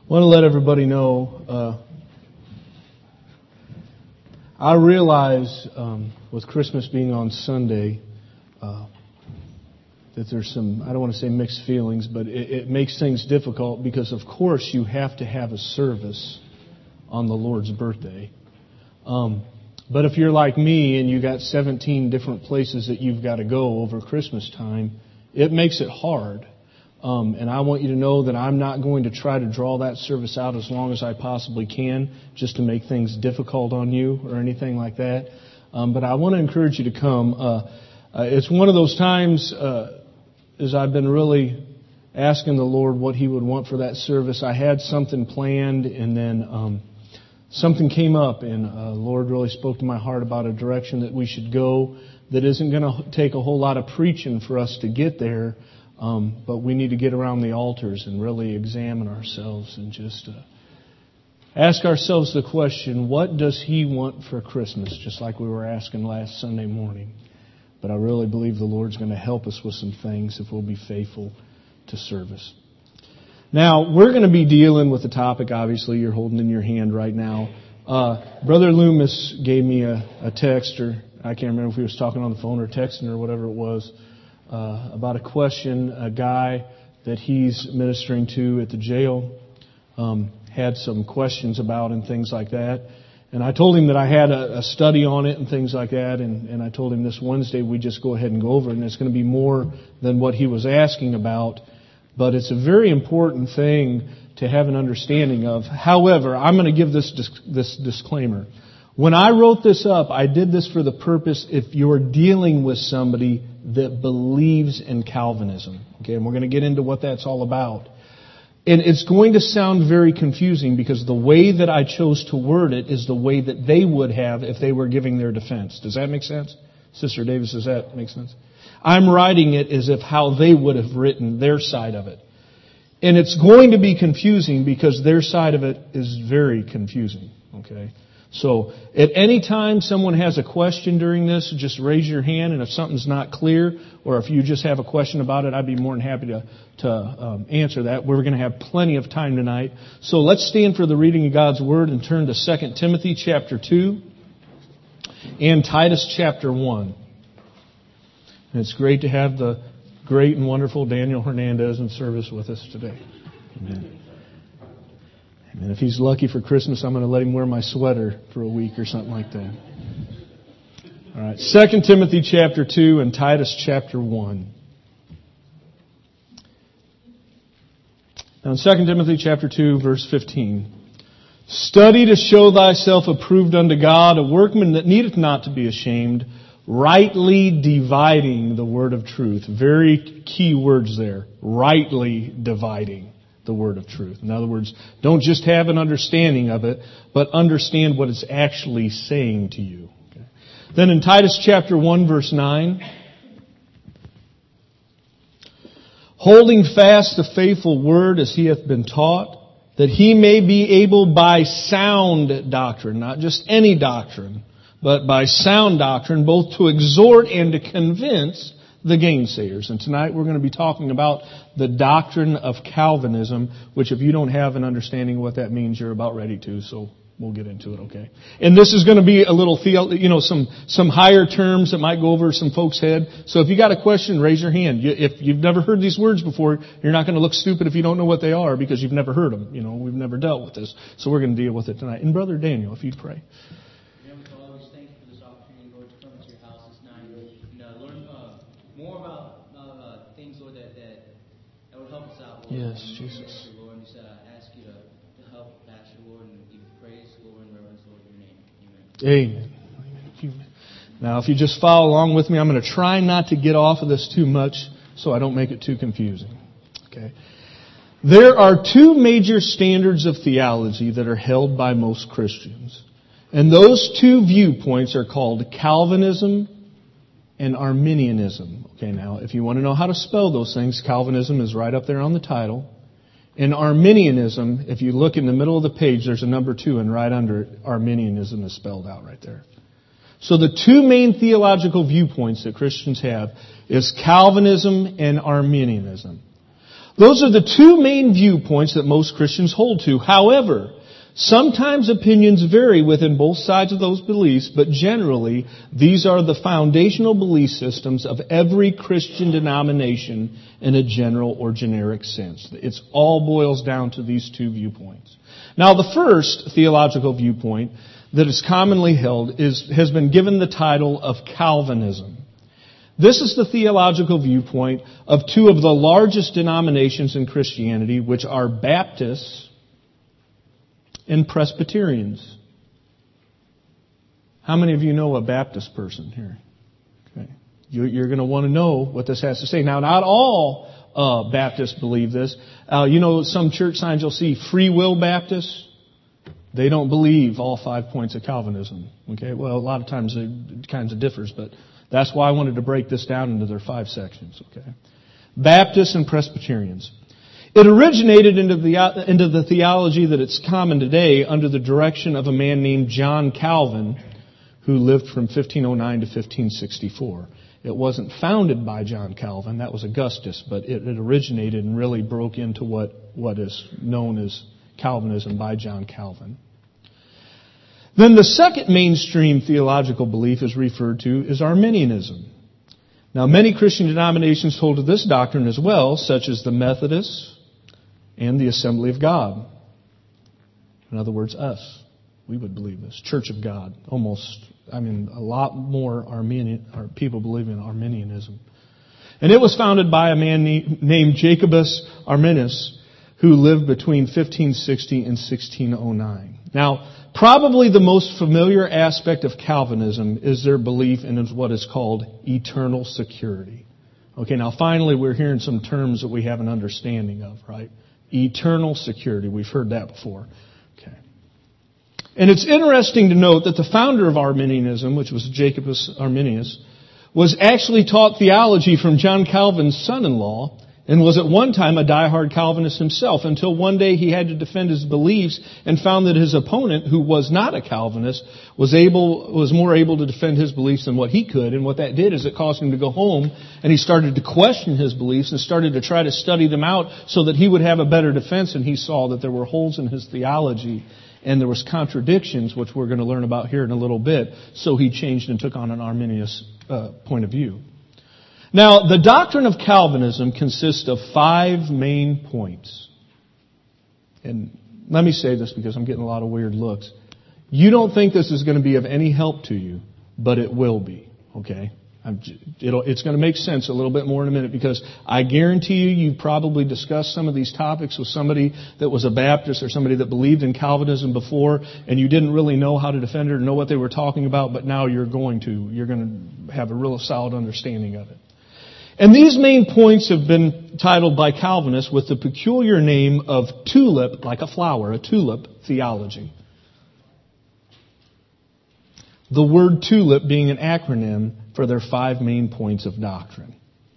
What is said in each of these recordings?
want to let everybody know, I realize with Christmas being on Sunday that there's some, I don't want to say mixed feelings, but it makes things difficult because, of course, you have to have a service on the Lord's birthday. But if you're like me and you got 17 different places that you've got to go over Christmas time, it makes it hard. And I want you to know that I'm not going to try to draw that service out as long as I possibly can just to make things difficult on you or anything like that. But I want to encourage you to come. It's one of those times as I've been really asking the Lord what He would want for that service. I had something planned and then something came up and the Lord really spoke to my heart about a direction that we should go that isn't going to take a whole lot of preaching for us to get there. But we need to get around the altars and really examine ourselves and just ask ourselves the question, what does He want for Christmas? Just like we were asking last Sunday morning. But I really believe the Lord's going to help us with some things if we'll be faithful to service. Now, we're going to be dealing with the topic, obviously, you're holding in your hand right now. Brother Loomis gave me a text, or I can't remember if he was talking on the phone or texting or whatever it was, about a question a guy that he's ministering to at the jail had some questions about and things like that. And I told him that I had a study on it and things like that. And I told him this Wednesday we just go ahead and go over it. And it's going to be more than what he was asking about. But it's a very important thing to have an understanding of. However, I'm going to give this disclaimer. When I wrote this up, I did this for the purpose if you're dealing with somebody that believes in Calvinism. Okay, and we're going to get into what that's all about. And it's going to sound very confusing because the way that I chose to word it is the way that they would have if they were giving their defense. Does that make sense? Sister Davis, does that make sense? I'm writing it as if how they would have written their side of it. And it's going to be confusing because their side of it is very confusing. Okay? So, at any time someone has a question during this, just raise your hand, and if something's not clear, or if you just have a question about it, I'd be more than happy to answer that. We're going to have plenty of time tonight. So let's stand for the reading of God's Word and turn to 2 Timothy chapter 2 and Titus chapter 1. And it's great to have the great and wonderful Daniel Hernandez in service with us today. Amen. And if he's lucky for Christmas, I'm going to let him wear my sweater for a week or something like that. All right, 2 Timothy chapter 2 and Titus chapter 1. Now in 2 Timothy chapter 2, verse 15. Study to show thyself approved unto God, a workman that needeth not to be ashamed, rightly dividing the word of truth. Very key words there. Rightly dividing the word of truth. In other words, don't just have an understanding of it, but understand what it's actually saying to you. Okay. Then in Titus chapter 1 verse 9, holding fast the faithful word as he hath been taught, that he may be able by sound doctrine, not just any doctrine, but by sound doctrine, both to exhort and to convince the gainsayers. And tonight we're going to be talking about the doctrine of Calvinism, which if you don't have an understanding of what that means, you're about ready to, so we'll get into it, okay? And this is going to be a little, some higher terms that might go over some folks' head. So if you got a question, raise your hand. If you've never heard these words before, you're not going to look stupid if you don't know what they are because you've never heard them. We've never dealt with this. So we're going to deal with it tonight. And Brother Daniel, if you'd pray. More about things, Lord, that would help us out, Lord. Yes, Jesus. Lord, and just ask you to help Pastor, Lord, and give praise, Lord, and reverence, Lord, in your name. Amen. Amen. Now, if you just follow along with me, I'm going to try not to get off of this too much so I don't make it too confusing. Okay. There are two major standards of theology that are held by most Christians. And those two viewpoints are called Calvinism and Arminianism. Okay, now, if you want to know how to spell those things, Calvinism is right up there on the title. And Arminianism, if you look in the middle of the page, there's a number 2, and right under it, Arminianism is spelled out right there. So the two main theological viewpoints that Christians have is Calvinism and Arminianism. Those are the two main viewpoints that most Christians hold to. However, sometimes opinions vary within both sides of those beliefs, but generally, these are the foundational belief systems of every Christian denomination in a general or generic sense. It all boils down to these two viewpoints. Now, the first theological viewpoint that is commonly held has been given the title of Calvinism. This is the theological viewpoint of two of the largest denominations in Christianity, which are Baptists and Presbyterians. How many of you know a Baptist person here? Okay. You're going to want to know what this has to say. Now, not all Baptists believe this. Some church signs you'll see Free Will Baptists. They don't believe all 5 points of Calvinism. Okay. Well, a lot of times it kind of differs, but that's why I wanted to break this down into their 5 sections. Okay. Baptists and Presbyterians. It originated into the theology that it's common today under the direction of a man named John Calvin, who lived from 1509 to 1564. It wasn't founded by John Calvin, that was Augustus, but it originated and really broke into what is known as Calvinism by John Calvin. Then the second mainstream theological belief is referred to as Arminianism. Now, many Christian denominations hold to this doctrine as well, such as the Methodists and the Assembly of God. In other words, us. We would believe this. Church of God. A lot more people believe in Arminianism. And it was founded by a man named Jacobus Arminius, who lived between 1560 and 1609. Now, probably the most familiar aspect of Calvinism is their belief in what is called eternal security. Okay, now finally we're hearing some terms that we have an understanding of, right? Eternal security. We've heard that before. Okay. And it's interesting to note that the founder of Arminianism, which was Jacobus Arminius, was actually taught theology from John Calvin's son-in-law, and was at one time a diehard Calvinist himself, until one day he had to defend his beliefs and found that his opponent, who was not a Calvinist, was more able to defend his beliefs than what he could. And what that did is it caused him to go home and he started to question his beliefs and started to try to study them out so that he would have a better defense. And he saw that there were holes in his theology and there was contradictions, which we're going to learn about here in a little bit. So he changed and took on an Arminius point of view. Now, the doctrine of Calvinism consists of 5 main points. And let me say this because I'm getting a lot of weird looks. You don't think this is going to be of any help to you, but it will be, okay? It's going to make sense a little bit more in a minute, because I guarantee you've probably discussed some of these topics with somebody that was a Baptist or somebody that believed in Calvinism before, and you didn't really know how to defend it or know what they were talking about, but now you're going to have a real solid understanding of it. And these main points have been titled by Calvinists with the peculiar name of tulip, like a flower, a tulip theology. The word tulip being an acronym for their 5 main points of doctrine.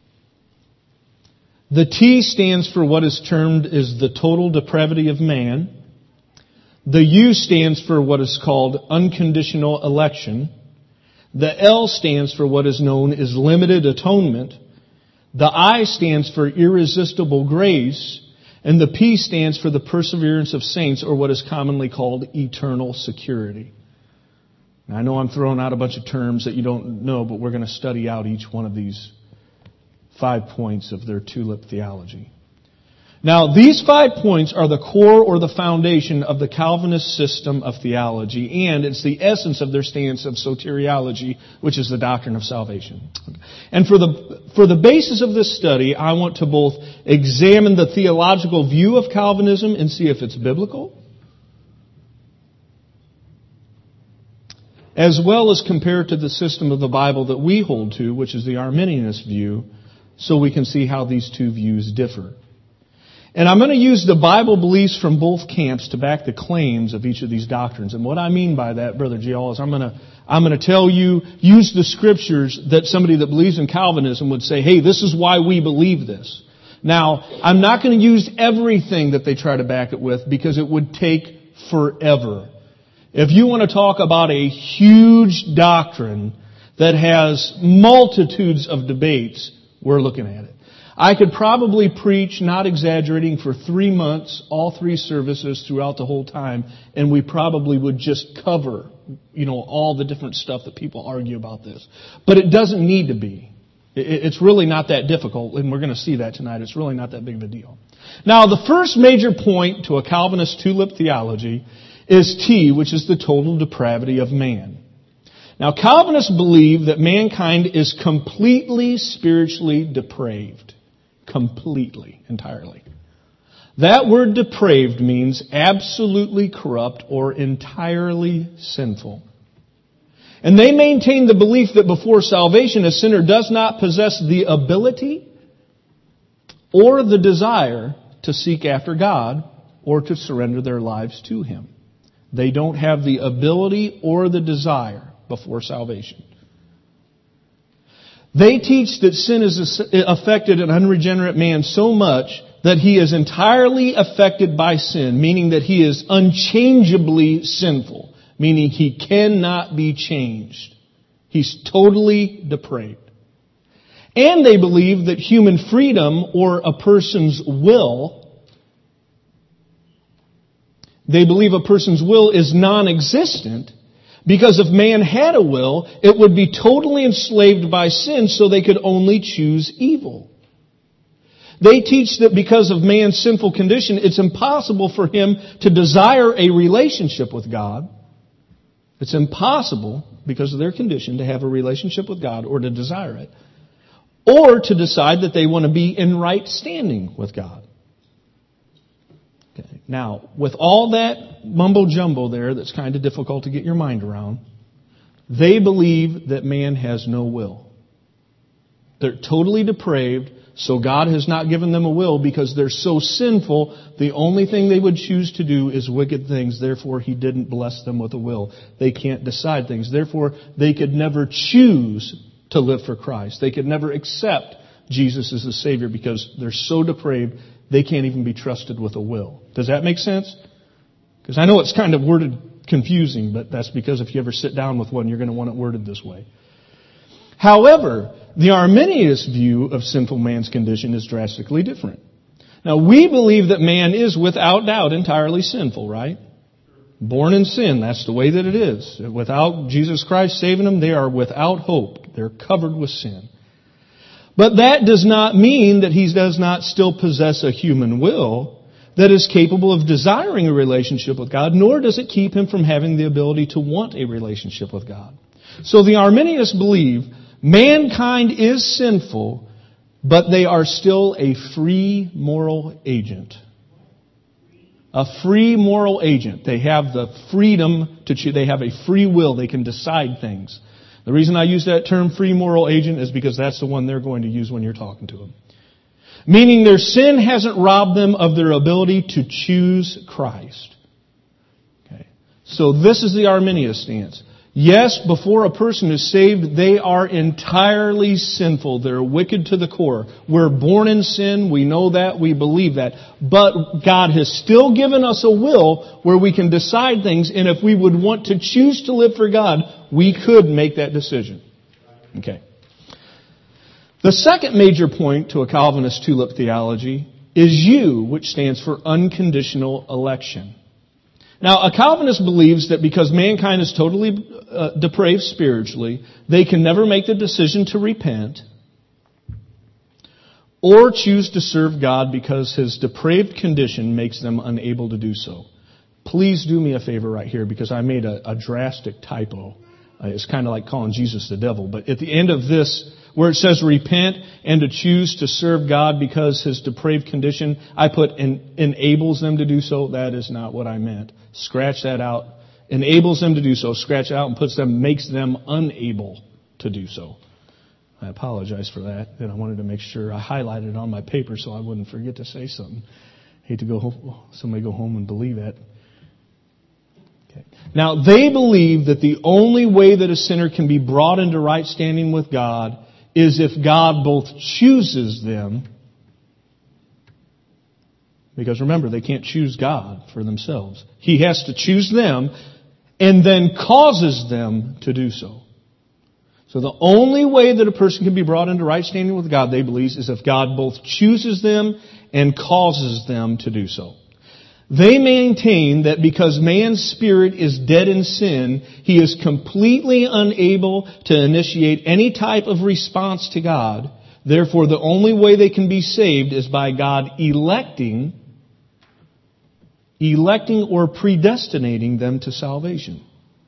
The T stands for what is termed as the total depravity of man. The U stands for what is called unconditional election. The L stands for what is known as limited atonement. The I stands for irresistible grace, and the P stands for the perseverance of saints, or what is commonly called eternal security. Now, I know I'm throwing out a bunch of terms that you don't know, but we're going to study out each one of these 5 points of their tulip theology. Now, these 5 points are the core or the foundation of the Calvinist system of theology, and it's the essence of their stance of soteriology, which is the doctrine of salvation. And for the basis of this study, I want to both examine the theological view of Calvinism and see if it's biblical, as well as compare it to the system of the Bible that we hold to, which is the Arminianist view, so we can see how these two views differ. And I'm going to use the Bible beliefs from both camps to back the claims of each of these doctrines. And what I mean by that, Brother Gial, is I'm going to tell you, use the scriptures that somebody that believes in Calvinism would say, hey, this is why we believe this. Now, I'm not going to use everything that they try to back it with, because it would take forever. If you want to talk about a huge doctrine that has multitudes of debates, we're looking at it. I could probably preach, not exaggerating, for 3 months, all 3 services throughout the whole time, and we probably would just cover, all the different stuff that people argue about this. But it doesn't need to be. It's really not that difficult, and we're going to see that tonight. It's really not that big of a deal. Now, the first major point to a Calvinist tulip theology is T, which is the total depravity of man. Now, Calvinists believe that mankind is completely spiritually depraved. Completely, entirely. That word depraved means absolutely corrupt or entirely sinful. And they maintain the belief that before salvation, a sinner does not possess the ability or the desire to seek after God or to surrender their lives to Him. They don't have the ability or the desire before salvation. They teach that sin has affected an unregenerate man so much that he is entirely affected by sin, meaning that he is unchangeably sinful, meaning he cannot be changed. He's totally depraved. And they believe that human freedom or a person's will, they believe a person's will is non-existent because if man had a will, it would be totally enslaved by sin so they could only choose evil. They teach that because of man's sinful condition, it's impossible for him to desire a relationship with God. It's impossible, because of their condition, to have a relationship with God or to desire it. Or to decide that they want to be in right standing with God. Okay. Now, with all that mumbo-jumbo there that's kind of difficult to get your mind around, they believe that man has no will. They're totally depraved, so God has not given them a will because they're so sinful, the only thing they would choose to do is wicked things. Therefore, He didn't bless them with a will. They can't decide things. Therefore, they could never choose to live for Christ. They could never accept Jesus as the Savior because they're so depraved, they can't even be trusted with a will. Does that make sense? Because I know it's kind of worded confusing, but that's because if you ever sit down with one, you're going to want it worded this way. However, the Arminius view of sinful man's condition is drastically different. Now, we believe that man is without doubt entirely sinful, right? Born in sin, that's the way that it is. Without Jesus Christ saving them, they are without hope. They're covered with sin. But that does not mean that he does not still possess a human will that is capable of desiring a relationship with God, nor does it keep him from having the ability to want a relationship with God. So the Arminians believe mankind is sinful, but they are still a free moral agent. A free moral agent. They have the freedom to choose. They have a free will. They can decide things. The reason I use that term free moral agent is because that's the one they're going to use when you're talking to them. Meaning their sin hasn't robbed them of their ability to choose Christ. Okay. So this is the Arminian stance. Yes, before a person is saved, they are entirely sinful. They're wicked to the core. We're born in sin. We know that. We believe that. But God has still given us a will where we can decide things. And if we would want to choose to live for God, we could make that decision. Okay. The second major point to a Calvinist tulip theology is U, which stands for unconditional election. Now, a Calvinist believes that because mankind is totally depraved spiritually, they can never make the decision to repent or choose to serve God because his depraved condition makes them unable to do so. Please do me a favor right here because I made a drastic typo. It's kind of like calling Jesus the devil. But at the end of this, where it says repent and to choose to serve God because his depraved condition, I put enables them to do so. That is not what I meant. Scratch that out. Enables them to do so. Scratch it out and makes them unable to do so. I apologize for that. And I wanted to make sure I highlighted it on my paper so I wouldn't forget to say something. Hate to somebody go home and believe that. Okay. Now, they believe that the only way that a sinner can be brought into right standing with God is if God both chooses them, because remember, they can't choose God for themselves. He has to choose them and then causes them to do so. So the only way that a person can be brought into right standing with God, they believe, is if God both chooses them and causes them to do so. They maintain that because man's spirit is dead in sin, he is completely unable to initiate any type of response to God. Therefore, the only way they can be saved is by God electing or predestinating them to salvation.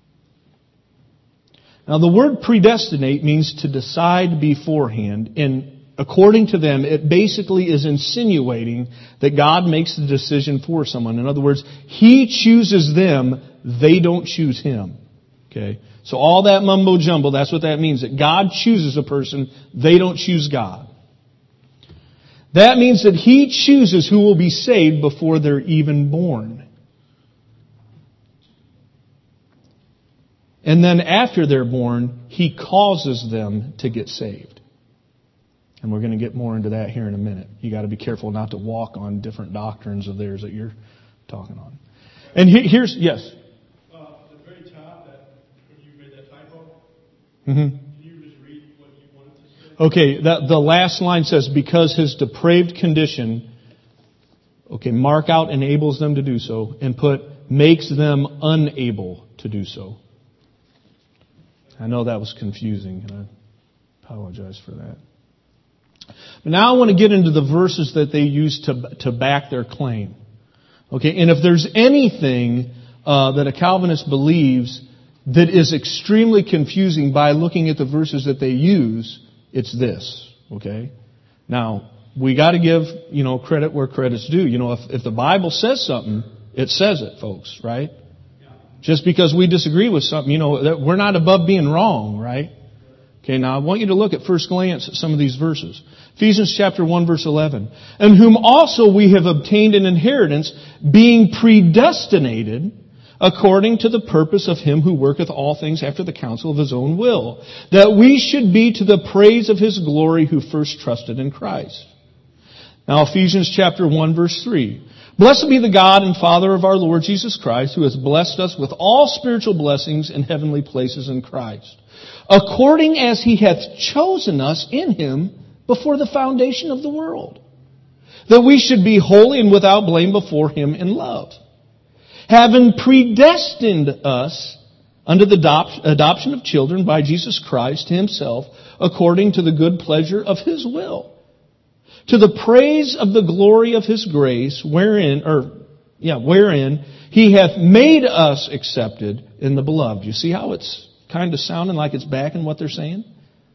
Now, the word predestinate means to decide beforehand, and according to them, it basically is insinuating that God makes the decision for someone. In other words, He chooses them, they don't choose Him. Okay? So all that mumbo jumbo, that's what that means, that God chooses a person, they don't choose God. That means that He chooses who will be saved before they're even born. And then after they're born, He causes them to get saved. And we're going to get more into that here in a minute. You got to be careful not to walk on different doctrines of theirs that you're talking on. And here's, yes? The very top, that when you made that typo, Mm-hmm. can you just read what you wanted to say? Okay, the last line says, because his depraved condition, okay, mark out enables them to do so, and put makes them unable to do so. I know that was confusing, and I apologize for that. But now I want to get into the verses that they use to back their claim. Okay, and if there's anything that a Calvinist believes that is extremely confusing by looking at the verses that they use, it's this. Okay? Now, we got to give, credit where credit's due. If the Bible says something, it says it, folks, right? Just because we disagree with something, we're not above being wrong, right? Okay, now I want you to look at first glance at some of these verses. Ephesians chapter 1 verse 11. And whom also we have obtained an inheritance, being predestinated according to the purpose of Him who worketh all things after the counsel of His own will, that we should be to the praise of His glory who first trusted in Christ. Now Ephesians chapter 1 verse 3. Blessed be the God and Father of our Lord Jesus Christ, who has blessed us with all spiritual blessings in heavenly places in Christ, according as He hath chosen us in Him before the foundation of the world, that we should be holy and without blame before Him in love, having predestined us unto the adoption of children by Jesus Christ Himself, according to the good pleasure of His will, to the praise of the glory of His grace, wherein He hath made us accepted in the beloved. You see how it's kind of sounding like it's backing what they're saying?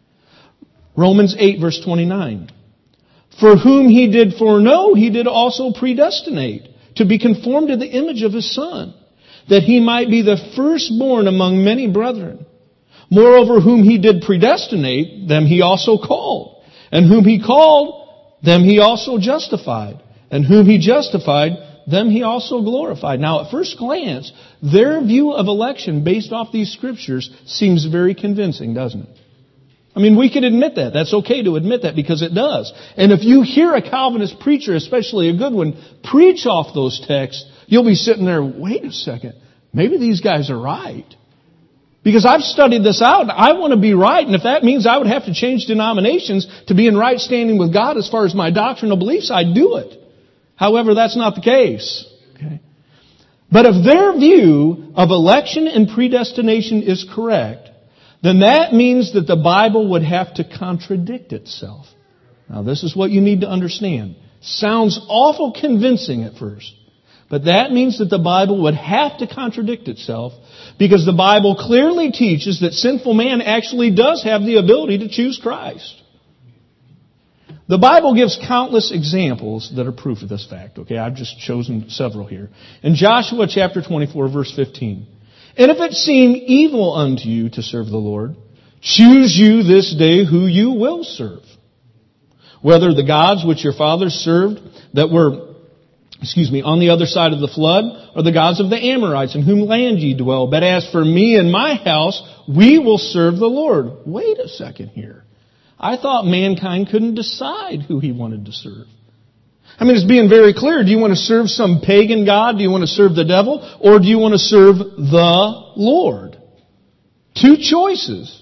Romans 8 verse 29. For whom He did foreknow, He did also predestinate to be conformed to the image of His Son, that He might be the firstborn among many brethren. Moreover, whom He did predestinate, them He also called. And whom He called, them He also justified. And whom He justified, them He also glorified. Now, at first glance, their view of election based off these scriptures seems very convincing, doesn't it? I mean, we can admit that. That's okay to admit that because it does. And if you hear a Calvinist preacher, especially a good one, preach off those texts, you'll be sitting there, wait a second, maybe these guys are right. Because I've studied this out, and I want to be right, and if that means I would have to change denominations to be in right standing with God as far as my doctrinal beliefs, I'd do it. However, that's not the case. Okay? But if their view of election and predestination is correct, then that means that the Bible would have to contradict itself. Now, this is what you need to understand. Sounds awful convincing at first. But that means that the Bible would have to contradict itself because the Bible clearly teaches that sinful man actually does have the ability to choose Christ. The Bible gives countless examples that are proof of this fact. Okay, I've just chosen several here. In Joshua chapter 24, verse 15. And if it seem evil unto you to serve the Lord, choose you this day who you will serve. Whether the gods which your fathers served that were on the other side of the flood, or the gods of the Amorites in whom land ye dwell. But as for me and my house, we will serve the Lord. Wait a second here. I thought mankind couldn't decide who he wanted to serve. I mean, it's being very clear. Do you want to serve some pagan god? Do you want to serve the devil? Or do you want to serve the Lord? Two choices.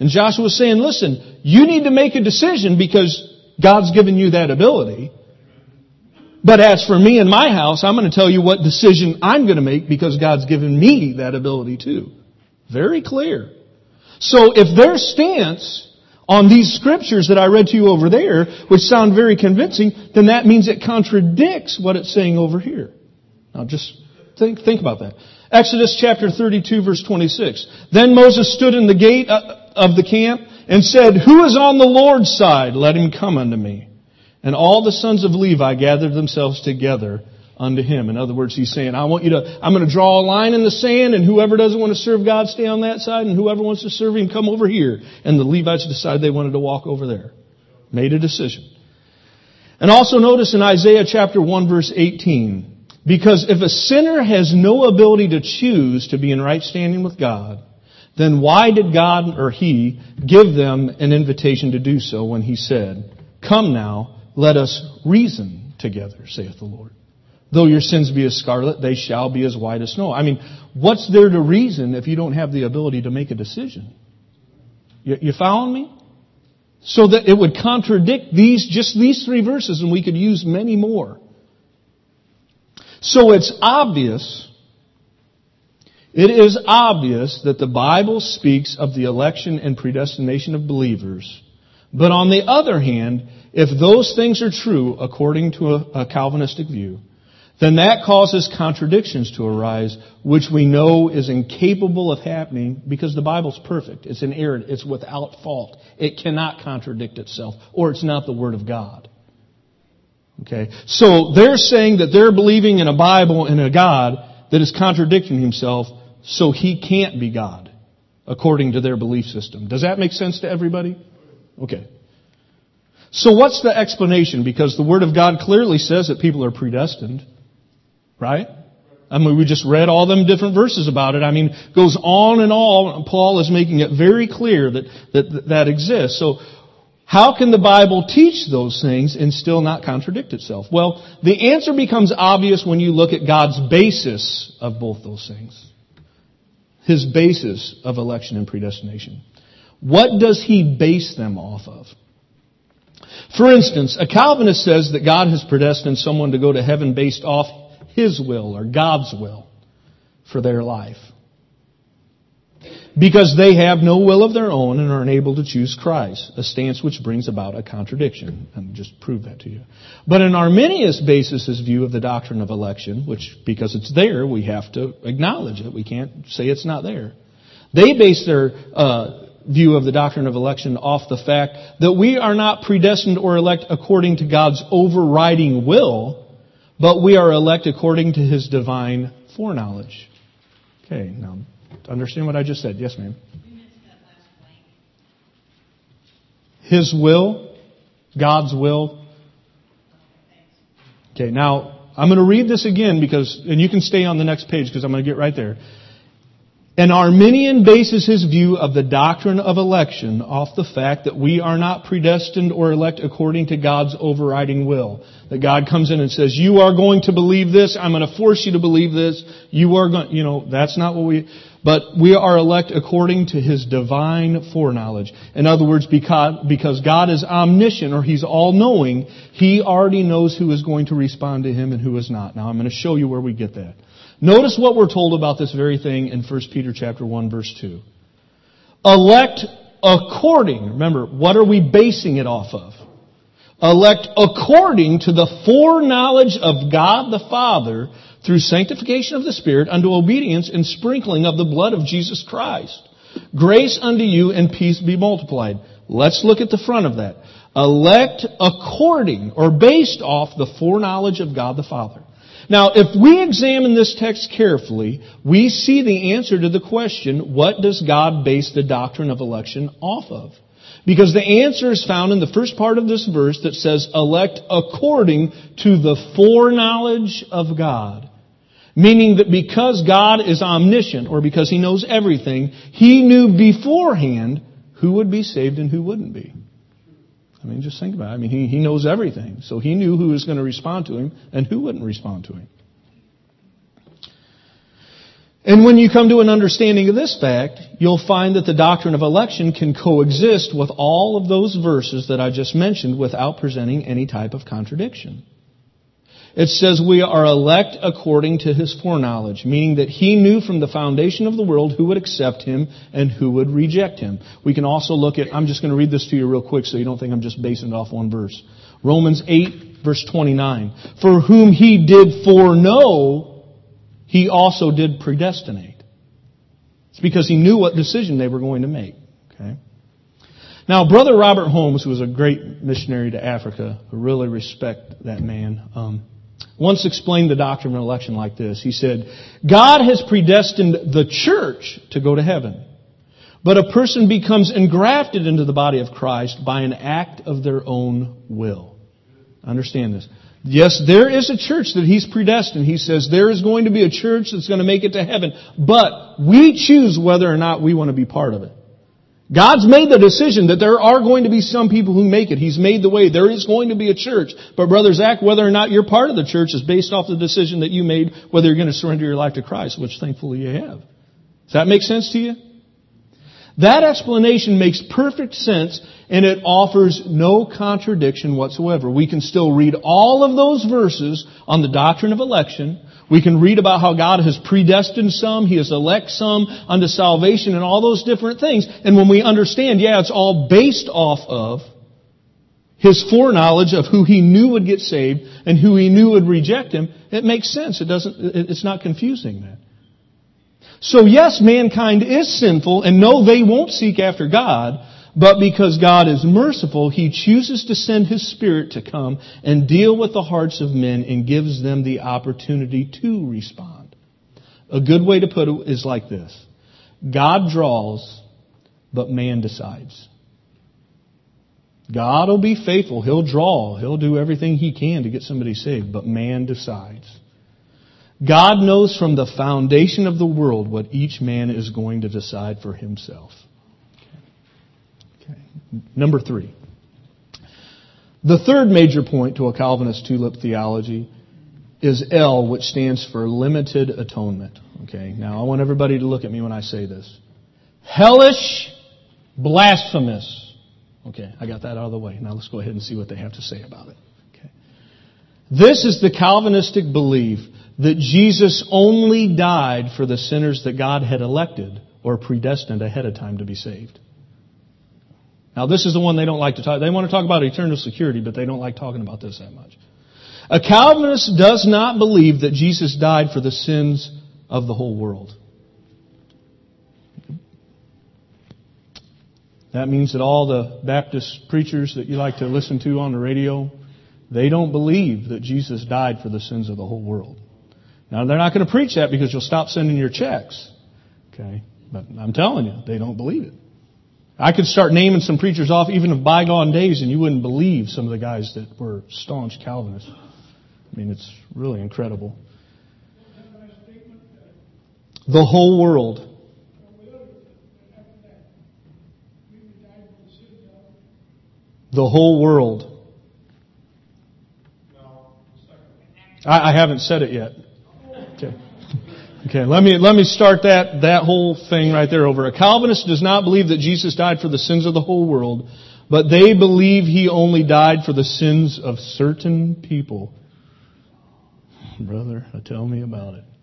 And Joshua was saying, listen, you need to make a decision because God's given you that ability. But as for me and my house, I'm going to tell you what decision I'm going to make because God's given me that ability too. Very clear. So if their stance on these scriptures that I read to you over there, which sound very convincing, then that means it contradicts what it's saying over here. Now just think about that. Exodus chapter 32 verse 26. Then Moses stood in the gate of the camp and said, "Who is on the Lord's side? Let him come unto me." And all the sons of Levi gathered themselves together unto him. In other words, he's saying, I'm going to draw a line in the sand, and whoever doesn't want to serve God, stay on that side, and whoever wants to serve him, come over here. And the Levites decided they wanted to walk over there. Made a decision. And also notice in Isaiah chapter 1 verse 18, because if a sinner has no ability to choose to be in right standing with God, then why did God or He give them an invitation to do so when He said, "Come now, let us reason together, saith the Lord. Though your sins be as scarlet, they shall be as white as snow." I mean, what's there to reason if you don't have the ability to make a decision? You following me? So that it would contradict just these three verses, and we could use many more. So it is obvious that the Bible speaks of the election and predestination of believers. But on the other hand, if those things are true according to a Calvinistic view, then that causes contradictions to arise, which we know is incapable of happening because the Bible's perfect. It's inerrant. It's without fault. It cannot contradict itself, or it's not the Word of God. Okay? So they're saying that they're believing in a Bible and a God that is contradicting Himself, so He can't be God, according to their belief system. Does that make sense to everybody? Okay. So what's the explanation? Because the Word of God clearly says that people are predestined. Right? I mean, we just read all them different verses about it. I mean, it goes on and on. Paul is making it very clear that exists. So how can the Bible teach those things and still not contradict itself? Well, the answer becomes obvious when you look at God's basis of both those things. His basis of election and predestination. What does He base them off of? For instance, a Calvinist says that God has predestined someone to go to heaven based off His will or God's will for their life. Because they have no will of their own and are unable to choose Christ, a stance which brings about a contradiction. And just prove that to you. But an Arminius bases his view of the doctrine of election, which, because it's there, we have to acknowledge it. We can't say it's not there. They base their view of the doctrine of election off the fact that we are not predestined or elect according to God's overriding will, but we are elect according to His divine foreknowledge. Okay, now, understand what I just said. Yes, ma'am. You mentioned that last blank. His will, God's will. Okay, now, I'm going to read this again and you can stay on the next page because I'm going to get right there. An Arminian bases his view of the doctrine of election off the fact that we are not predestined or elect according to God's overriding will. That God comes in and says, you are going to believe this, I'm going to force you to believe this, you are going, that's not what but we are elect according to His divine foreknowledge. In other words, because God is omniscient or He's all-knowing, He already knows who is going to respond to Him and who is not. Now I'm going to show you where we get that. Notice what we're told about this very thing in 1 Peter chapter 1, verse 2. Elect according, remember, what are we basing it off of? Elect according to the foreknowledge of God the Father through sanctification of the Spirit unto obedience and sprinkling of the blood of Jesus Christ. Grace unto you and peace be multiplied. Let's look at the front of that. Elect according, or based off the foreknowledge of God the Father. Now, if we examine this text carefully, we see the answer to the question, what does God base the doctrine of election off of? Because the answer is found in the first part of this verse that says, elect according to the foreknowledge of God. Meaning that because God is omniscient, or because He knows everything, He knew beforehand who would be saved and who wouldn't be. I mean, just think about it. I mean, he knows everything. So He knew who was going to respond to Him and who wouldn't respond to Him. And when you come to an understanding of this fact, you'll find that the doctrine of election can coexist with all of those verses that I just mentioned without presenting any type of contradiction. It says we are elect according to His foreknowledge, meaning that He knew from the foundation of the world who would accept Him and who would reject Him. We can also look at, I'm just going to read this to you real quick so you don't think I'm just basing it off one verse. Romans 8, verse 29. For whom He did foreknow, He also did predestinate. It's because He knew what decision they were going to make. Okay. Now, Brother Robert Holmes, who was a great missionary to Africa, I really respect that man, once explained the doctrine of election like this. He said, God has predestined the church to go to heaven, but a person becomes engrafted into the body of Christ by an act of their own will. Understand this. Yes, there is a church that He's predestined. He says there is going to be a church that's going to make it to heaven, but we choose whether or not we want to be part of it. God's made the decision that there are going to be some people who make it. He's made the way. There is going to be a church. But Brother Zach, whether or not you're part of the church is based off the decision that you made, whether you're going to surrender your life to Christ, which thankfully you have. Does that make sense to you? That explanation makes perfect sense, and it offers no contradiction whatsoever. We can still read all of those verses on the doctrine of election. We can read about how God has predestined some, He has elect some unto salvation and all those different things. And when we understand, it's all based off of His foreknowledge of who He knew would get saved and who He knew would reject Him, it makes sense. It's not confusing that. So yes, mankind is sinful, and no, they won't seek after God, but because God is merciful, He chooses to send His Spirit to come and deal with the hearts of men and gives them the opportunity to respond. A good way to put it is like this. God draws, but man decides. God will be faithful. He'll draw. He'll do everything He can to get somebody saved, but man decides. God knows from the foundation of the world what each man is going to decide for himself. Okay. Number 3. The third major point to a Calvinist tulip theology is L, which stands for limited atonement. Okay. Now I want everybody to look at me when I say this. Hellish, blasphemous. Okay, I got that out of the way. Now let's go ahead and see what they have to say about it. Okay. This is the Calvinistic belief that Jesus only died for the sinners that God had elected or predestined ahead of time to be saved. Now this is the one they don't like to talk. They want to talk about eternal security, but they don't like talking about this that much. A Calvinist does not believe that Jesus died for the sins of the whole world. That means that all the Baptist preachers that you like to listen to on the radio, they don't believe that Jesus died for the sins of the whole world. Now, they're not going to preach that because you'll stop sending your checks. Okay? But I'm telling you, they don't believe it. I could start naming some preachers off even of bygone days, and you wouldn't believe some of the guys that were staunch Calvinists. I mean, it's really incredible. The whole world. The whole world. I haven't said it yet. Okay. Let me start that whole thing right there over. A Calvinist does not believe that Jesus died for the sins of the whole world, but they believe He only died for the sins of certain people. Brother, tell me about it.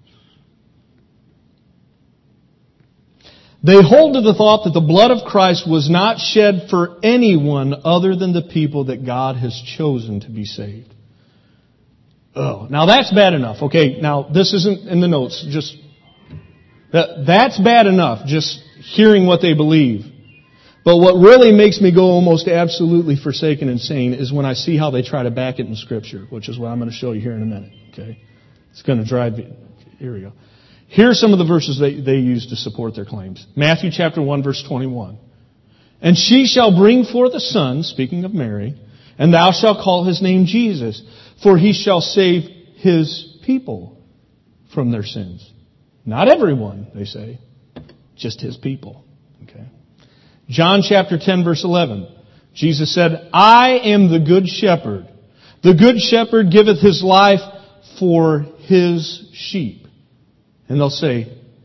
They hold to the thought that the blood of Christ was not shed for anyone other than the people that God has chosen to be saved. Oh, now that's bad enough. Okay, now this isn't in the notes. That's bad enough, just hearing what they believe. But what really makes me go almost absolutely forsaken and insane is when I see how they try to back it in Scripture, which is what I'm going to show you here in a minute. Okay, it's going to drive me. Here we go. Here are some of the verses they use to support their claims. Matthew chapter 1, verse 21. And she shall bring forth a son, speaking of Mary, and thou shalt call his name Jesus, for he shall save his people from their sins. Not everyone, they say, just his people. Okay. John chapter 10, verse 11. Jesus said, I am the good shepherd. The good shepherd giveth his life for his sheep. And they'll say,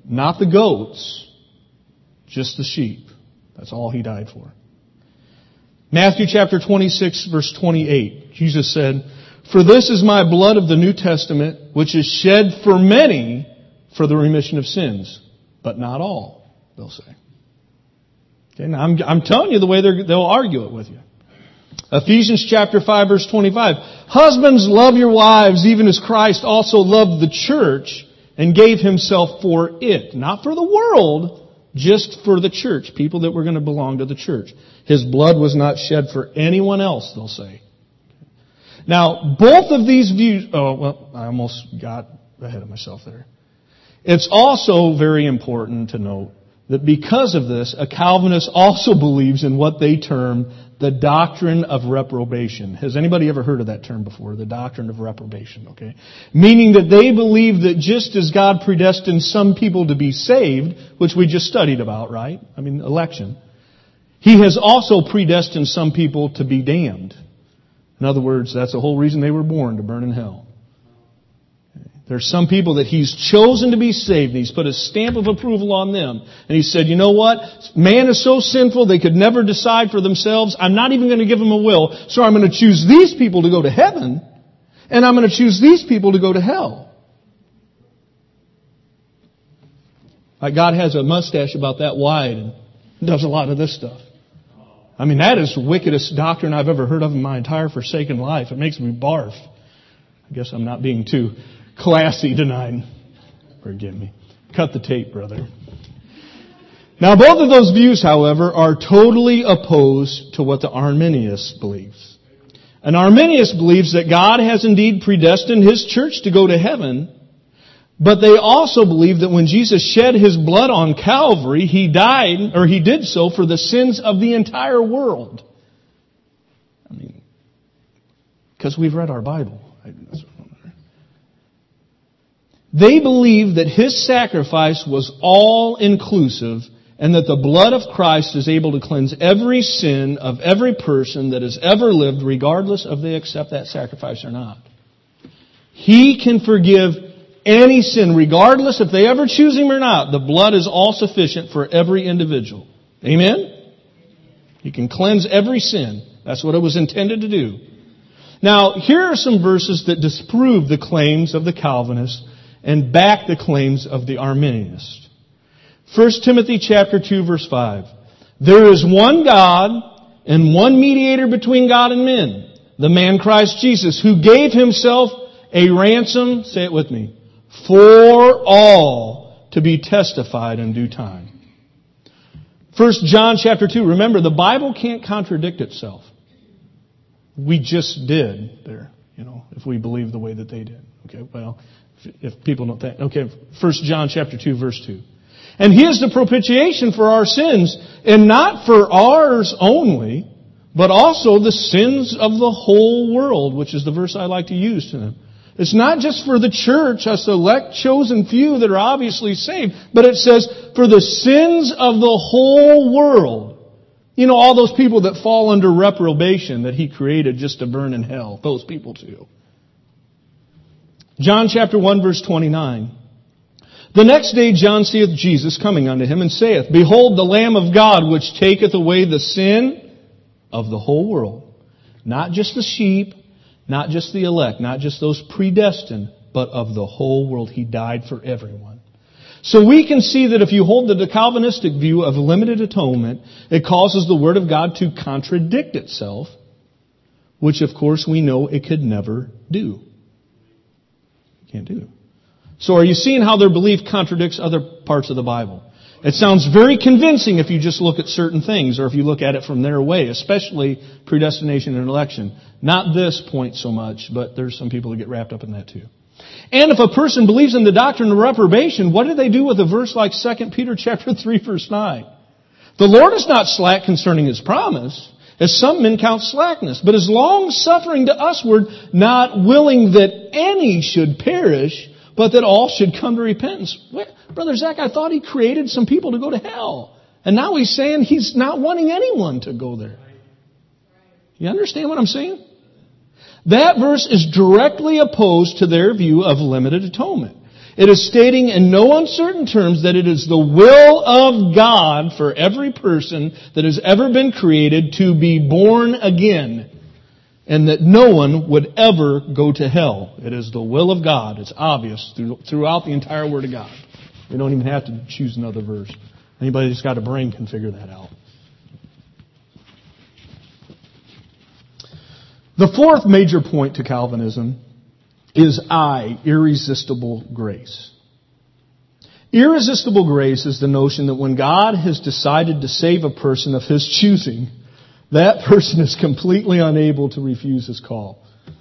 Not the goats, just the sheep. That's all He died for. Matthew chapter 26, verse 28. Jesus said, "For this is my blood of the New Testament, which is shed for many for the remission of sins." But not all, they'll say. Okay, now I'm telling you the way they'll argue it with you. Ephesians chapter 5, verse 25. "Husbands, love your wives, even as Christ also loved the church and gave Himself for it." Not for the world, just for the church, people that were going to belong to the church. His blood was not shed for anyone else, they'll say. Now, both of these views... I almost got ahead of myself there. It's also very important to note that because of this, a Calvinist also believes in what they term the doctrine of reprobation. Has anybody ever heard of that term before? The doctrine of reprobation, okay? Meaning that they believe that just as God predestined some people to be saved, which we just studied about, right? I mean, election. He has also predestined some people to be damned. In other words, that's the whole reason they were born, to burn in hell. There's some people that He's chosen to be saved. And He's put a stamp of approval on them. And He said, you know what? Man is so sinful they could never decide for themselves. I'm not even going to give them a will. So I'm going to choose these people to go to heaven. And I'm going to choose these people to go to hell. Like God has a mustache about that wide and does a lot of this stuff. I mean, that is the wickedest doctrine I've ever heard of in my entire forsaken life. It makes me barf. I guess I'm not being too classy tonight. Forgive me. Cut the tape, brother. Now, both of those views, however, are totally opposed to what the Arminius believes. An Arminius believes that God has indeed predestined His church to go to heaven, but they also believe that when Jesus shed His blood on Calvary, He died, or He did so for the sins of the entire world. I mean, because we've read our Bible. They believe that His sacrifice was all-inclusive and that the blood of Christ is able to cleanse every sin of every person that has ever lived, regardless of they accept that sacrifice or not. He can forgive any sin, regardless if they ever choose Him or not. The blood is all sufficient for every individual. Amen? He can cleanse every sin. That's what it was intended to do. Now, here are some verses that disprove the claims of the Calvinists and back the claims of the Arminians. 1 Timothy chapter 2, verse 5. "There is one God and one mediator between God and men, the man Christ Jesus, who gave Himself a ransom," say it with me, "for all to be testified in due time." 1 John chapter 2. Remember, the Bible can't contradict itself. We just did there, if we believe the way that they did. Okay, well, if people don't think. Okay, 1 John chapter 2, verse 2. "And He is the propitiation for our sins, and not for ours only, but also the sins of the whole world," which is the verse I like to use to them. It's not just for the church, a select chosen few that are obviously saved, but it says for the sins of the whole world. All those people that fall under reprobation that He created just to burn in hell. Those people too. John chapter 1, verse 29. "The next day John seeth Jesus coming unto him, and saith, Behold the Lamb of God, which taketh away the sin of the whole world." Not just the sheep, not just the elect, not just those predestined, but of the whole world. He died for everyone. So we can see that if you hold the Calvinistic view of limited atonement, it causes the Word of God to contradict itself, which of course we know it could never do. Can't do. So are you seeing how their belief contradicts other parts of the Bible? It sounds very convincing if you just look at certain things, or if you look at it from their way, especially predestination and election. Not this point so much, but there's some people that get wrapped up in that too. And if a person believes in the doctrine of reprobation, what do they do with a verse like 2 Peter chapter 3, verse 9? "The Lord is not slack concerning His promise, as some men count slackness, but is long-suffering to usward, not willing that any should perish, but that all should come to repentance." Brother Zach, I thought He created some people to go to hell. And now He's saying He's not wanting anyone to go there. You understand what I'm saying? That verse is directly opposed to their view of limited atonement. It is stating in no uncertain terms that it is the will of God for every person that has ever been created to be born again, and that no one would ever go to hell. It is the will of God. It's obvious throughout the entire Word of God. We don't even have to choose another verse. Anybody that's got a brain can figure that out. The fourth major point to Calvinism is irresistible grace. Irresistible grace is the notion that when God has decided to save a person of His choosing, that person is completely unable to refuse His call.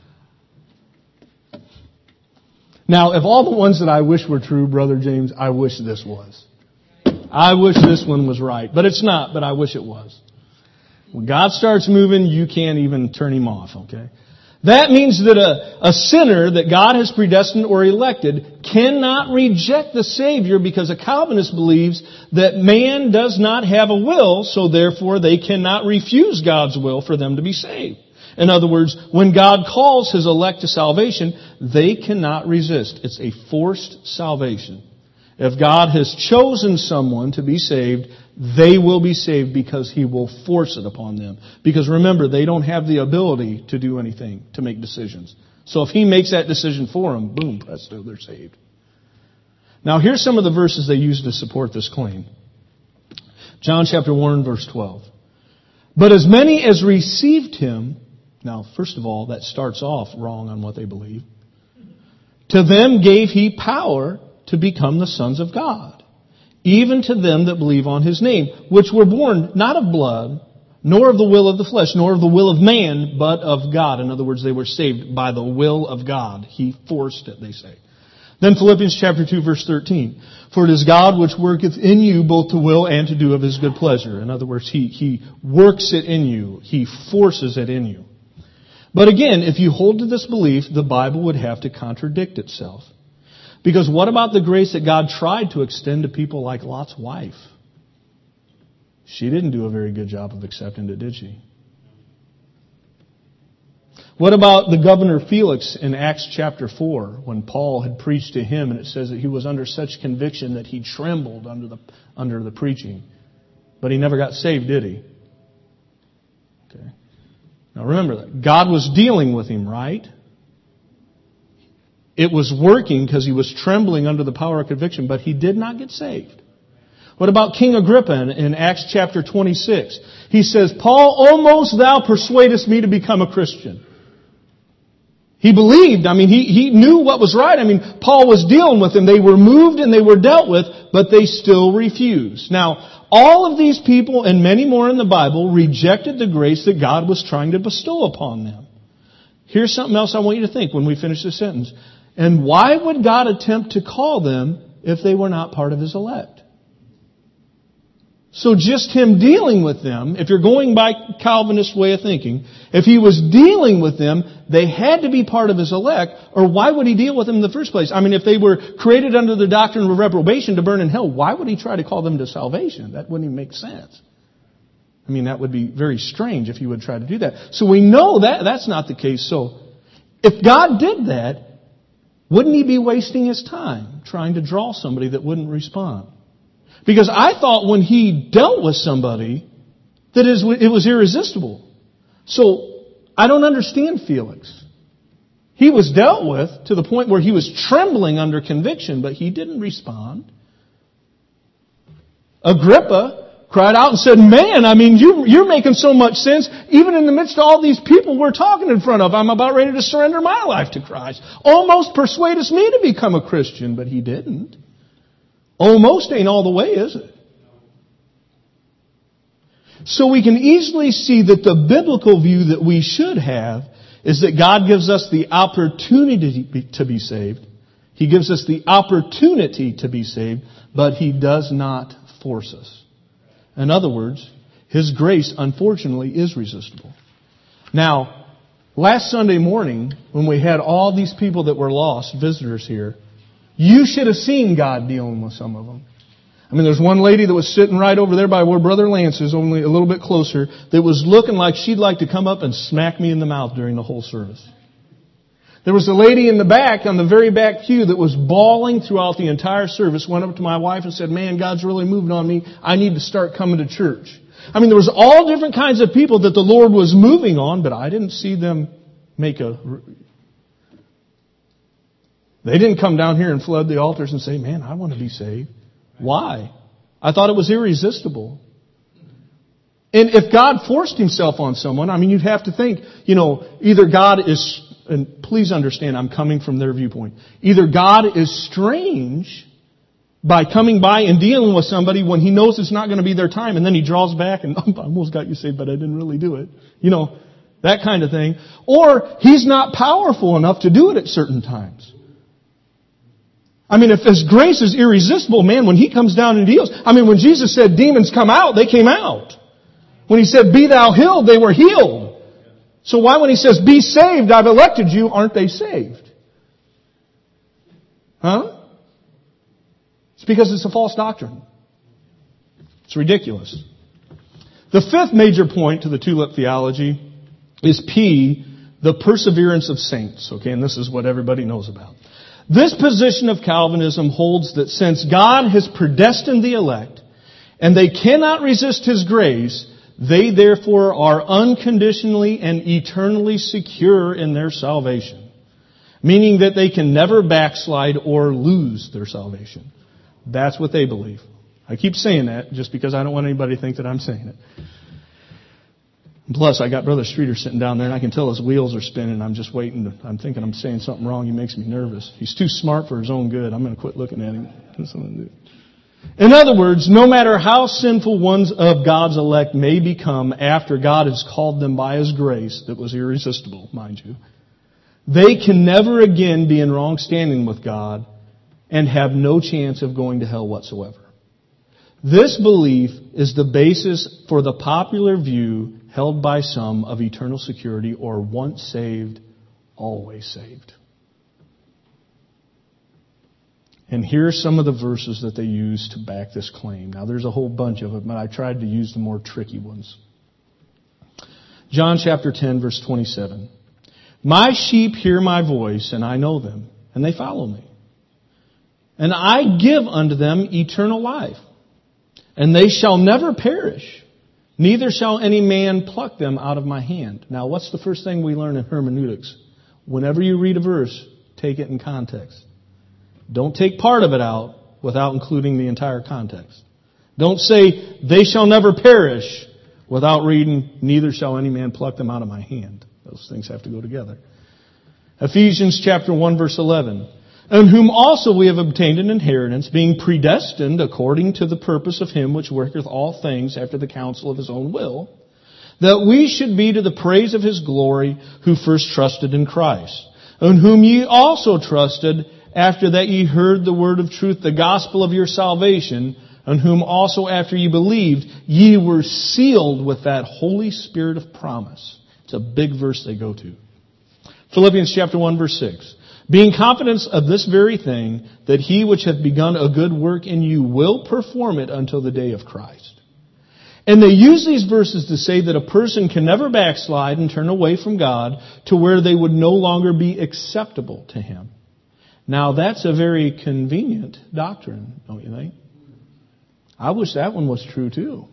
Now, if all the ones that I wish were true, Brother James, I wish this was. I wish this one was right. But it's not, but I wish it was. When God starts moving, you can't even turn Him off, okay? That means that a sinner that God has predestined or elected cannot reject the Savior, because a Calvinist believes that man does not have a will, so therefore they cannot refuse God's will for them to be saved. In other words, when God calls His elect to salvation, they cannot resist. It's a forced salvation. If God has chosen someone to be saved, they will be saved because He will force it upon them. Because remember, they don't have the ability to do anything, to make decisions. So if He makes that decision for them, boom, presto, they're saved. Now here's some of the verses they use to support this claim. John chapter 1, verse 12. But as many as received Him, now first of all, that starts off wrong on what they believe. To them gave He power to become the sons of God, even to them that believe on His name, which were born not of blood, nor of the will of the flesh, nor of the will of man, but of God. In other words, they were saved by the will of God. He forced it, they say. Then Philippians chapter 2, verse 13. For it is God which worketh in you both to will and to do of His good pleasure. In other words, He works it in you. He forces it in you. But again, if you hold to this belief, the Bible would have to contradict itself. Because what about the grace that God tried to extend to people like Lot's wife? She didn't do a very good job of accepting it, did she? What about the governor Felix in Acts chapter 4, when Paul had preached to him, and it says that he was under such conviction that he trembled under the preaching. But he never got saved, did he? Okay. Now remember that. God was dealing with him, right? It was working because he was trembling under the power of conviction, but he did not get saved. What about King Agrippa in Acts chapter 26? He says, Paul, almost thou persuadest me to become a Christian. He believed, he knew what was right. Paul was dealing with them. They were moved and they were dealt with, but they still refused. Now, all of these people and many more in the Bible rejected the grace that God was trying to bestow upon them. Here's something else I want you to think when we finish this sentence. And why would God attempt to call them if they were not part of His elect? So just Him dealing with them, if you're going by Calvinist way of thinking, if He was dealing with them, they had to be part of His elect, or why would He deal with them in the first place? If they were created under the doctrine of reprobation to burn in hell, why would He try to call them to salvation? That wouldn't even make sense. That would be very strange if He would try to do that. So we know that that's not the case. So if God did that, wouldn't He be wasting His time trying to draw somebody that wouldn't respond? Because I thought when He dealt with somebody that it was irresistible. So I don't understand Felix. He was dealt with to the point where he was trembling under conviction, but he didn't respond. Agrippa cried out and said, man, you're making so much sense. Even in the midst of all these people we're talking in front of, I'm about ready to surrender my life to Christ. Almost persuaded me to become a Christian, but he didn't. Almost ain't all the way, is it? So we can easily see that the biblical view that we should have is that God gives us the opportunity to be saved. He gives us the opportunity to be saved, but He does not force us. In other words, His grace, unfortunately, is resistible. Now, last Sunday morning, when we had all these people that were lost, visitors here, you should have seen God dealing with some of them. There's one lady that was sitting right over there by where Brother Lance is, only a little bit closer, that was looking like she'd like to come up and smack me in the mouth during the whole service. There was a lady in the back, on the very back pew, that was bawling throughout the entire service, went up to my wife and said, man, God's really moving on me. I need to start coming to church. I mean, there was all different kinds of people that the Lord was moving on, but I didn't see them they didn't come down here and flood the altars and say, man, I want to be saved. Why? I thought it was irresistible. And if God forced Himself on someone, I mean, you'd have to think, either God is, and please understand, I'm coming from their viewpoint. Either God is strange by coming by and dealing with somebody when He knows it's not going to be their time, and then He draws back and, I almost got you saved, but I didn't really do it. That kind of thing. Or He's not powerful enough to do it at certain times. I mean, if His grace is irresistible, man, when He comes down and deals, I mean, when Jesus said demons come out, they came out. When He said, be thou healed, they were healed. So why when He says, be saved, I've elected you, aren't they saved? Huh? It's because it's a false doctrine. It's ridiculous. The fifth major point to the tulip theology is P, the perseverance of saints. Okay, and this is what everybody knows about. This position of Calvinism holds that since God has predestined the elect, and they cannot resist His grace, they therefore are unconditionally and eternally secure in their salvation. Meaning that they can never backslide or lose their salvation. That's what they believe. I keep saying that just because I don't want anybody to think that I'm saying it. Plus, I got Brother Streeter sitting down there, and I can tell his wheels are spinning. I'm just waiting. I'm thinking I'm saying something wrong. He makes me nervous. He's too smart for his own good. I'm going to quit looking at him. In other words, no matter how sinful ones of God's elect may become after God has called them by His grace, that was irresistible, mind you, they can never again be in wrong standing with God and have no chance of going to hell whatsoever. This belief is the basis for the popular view held by some of eternal security, or once saved, always saved. And here are some of the verses that they use to back this claim. Now, there's a whole bunch of them, but I tried to use the more tricky ones. John chapter 10, verse 27. My sheep hear my voice, and I know them, and they follow me. And I give unto them eternal life, and they shall never perish, neither shall any man pluck them out of my hand. Now, what's the first thing we learn in hermeneutics? Whenever you read a verse, take it in context. Don't take part of it out without including the entire context. Don't say, they shall never perish, without reading, neither shall any man pluck them out of my hand. Those things have to go together. Ephesians chapter 1, verse 11. In whom also we have obtained an inheritance, being predestined according to the purpose of Him which worketh all things after the counsel of His own will, that we should be to the praise of His glory, who first trusted in Christ, in whom ye also trusted, after that ye heard the word of truth, the gospel of your salvation, in whom also after ye believed, ye were sealed with that Holy Spirit of promise. It's a big verse they go to. Philippians chapter 1, verse 6. Being confident of this very thing, that He which hath begun a good work in you will perform it until the day of Christ. And they use these verses to say that a person can never backslide and turn away from God to where they would no longer be acceptable to Him. Now, that's a very convenient doctrine, don't you think? I wish that one was true too.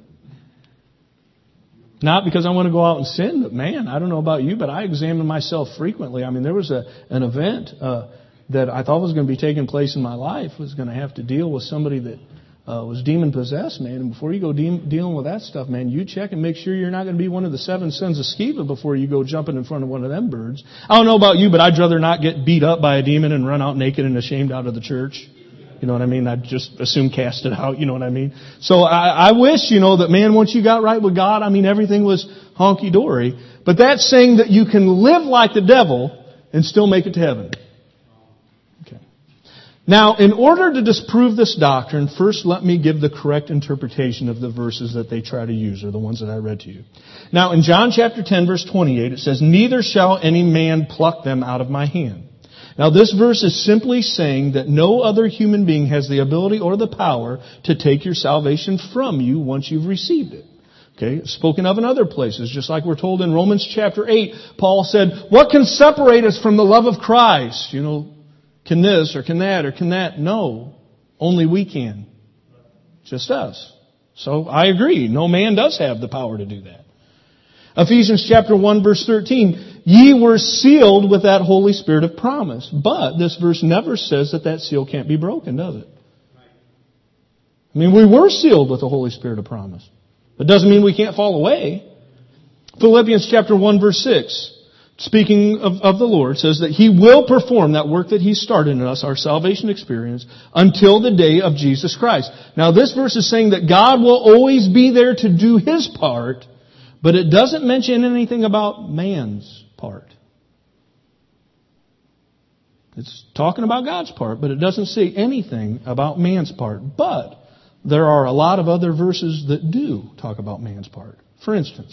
Not because I want to go out and sin, but man, I don't know about you, but I examine myself frequently. I mean, there was an event that I thought was going to be taking place in my life, was going to have to deal with somebody that was demon-possessed, man. And before you go dealing with that stuff, man, you check and make sure you're not going to be one of the 7 sons of Sceva before you go jumping in front of one of them birds. I don't know about you, but I'd rather not get beat up by a demon and run out naked and ashamed out of the church. You know what I mean? I'd just assume cast it out. You know what I mean? So I wish, that, man, once you got right with God, I mean, everything was honky-dory. But that's saying that you can live like the devil and still make it to heaven. Okay. Now, in order to disprove this doctrine, first let me give the correct interpretation of the verses that they try to use, or the ones that I read to you. Now, in John chapter 10, verse 28, it says, neither shall any man pluck them out of my hand. Now, this verse is simply saying that no other human being has the ability or the power to take your salvation from you once you've received it. Okay, spoken of in other places, just like we're told in Romans chapter 8. Paul said, what can separate us from the love of Christ? Can this or can that or can that? No, only we can. Just us. So I agree, no man does have the power to do that. Ephesians chapter 1 verse 13, ye were sealed with that Holy Spirit of promise. But this verse never says that seal can't be broken, does it? We were sealed with the Holy Spirit of promise. It doesn't mean we can't fall away. Philippians chapter 1 verse 6, speaking of the Lord, says that He will perform that work that He started in us, our salvation experience, until the day of Jesus Christ. Now this verse is saying that God will always be there to do His part, but it doesn't mention anything about man's part. It's talking about God's part, but it doesn't say anything about man's part. But there are a lot of other verses that do talk about man's part. For instance,